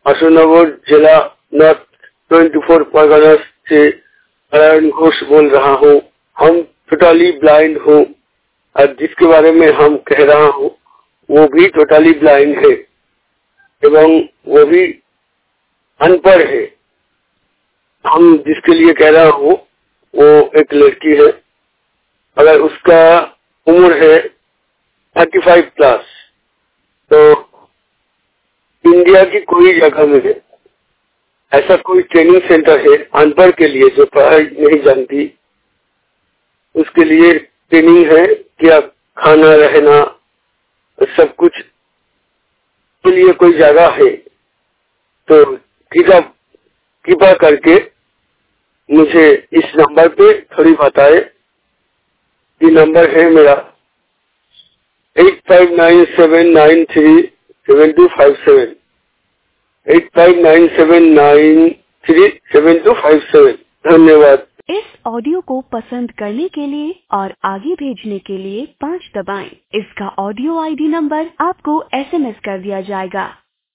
अशोकनगर जिला नॉर्थ 24 परगना से नारायण घोष बोल रहा हूँ। हम टोटली ब्लाइंड हूँ और जिसके बारे में हम कह रहा हूँ वो भी टोटली ब्लाइंड है एवं वो भी अनपढ़ है। हम जिसके लिए कह रहा हूँ वो एक लड़की है। अगर उसका उम्र है 35 प्लस, तो इंडिया की कोई जगह में ऐसा कोई ट्रेनिंग सेंटर है अनपढ़ के लिए जो पढ़ाई नहीं जानती, उसके लिए ट्रेनिंग है क्या खाना रहना सब कुछ के लिए कोई जगह है। तो कृपा करके मुझे इस नंबर पे थोड़ी बताए। ये नंबर है मेरा 8597937257 8597937257। धन्यवाद। इस ऑडियो को पसंद करने के लिए और आगे भेजने के लिए 5 दबाएं। इसका ऑडियो आईडी नंबर आपको SMS कर दिया जाएगा।